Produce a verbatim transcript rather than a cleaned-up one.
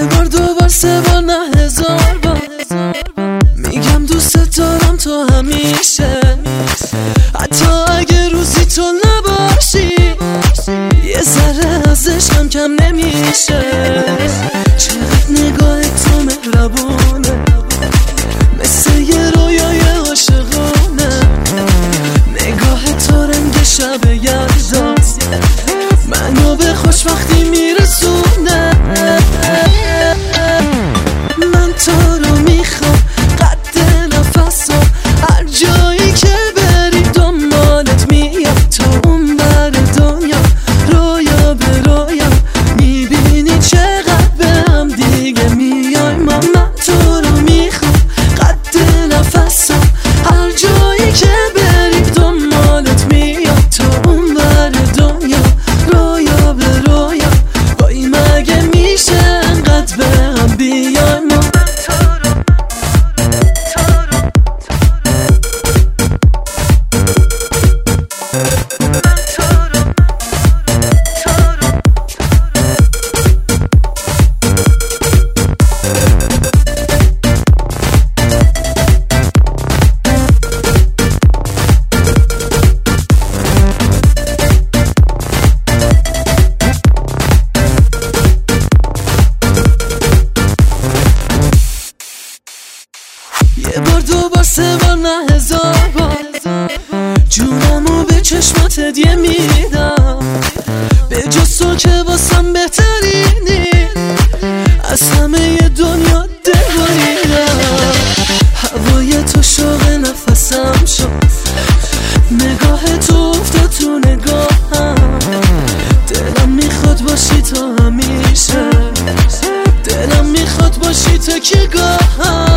یه بار دو بار سه بار نه هزار بار میگم دوست دارم تو همیشه، حتی اگه روزی تو نباشی یه ذره از عشقم کم نمیشه. چقدر نگاه تو مهربونه، مثل یه رویای عاشقونه. نگاه تو رنگ شب یلدا منو به خوشبختی میرسونه. من تو رو میخوام قد نفسا، هر جایی که بری دنبالت میام. تو اون بر دنیا رویا به رویا میبینی چقدر به هم دیگه میای. ما من تو رو میخوام قد نفسا، هر جایی که بری دنبالت میام. تو اون بر دنیا رویا به رویا، وای مگه میشه انقدر به هم بیای. ما یه بار دو بار سه بار نه هزار بار جونمو به چشمات هدیه میدم، به جز تو که واسم بهترینی، از همه دنیا دل بریدم. هوای تو شوق نفسم شد، نگاه تو افتاد تو نگاهم. دلم میخواد باشی تو همیشه، دلم میخواد باشی تو که گاهم.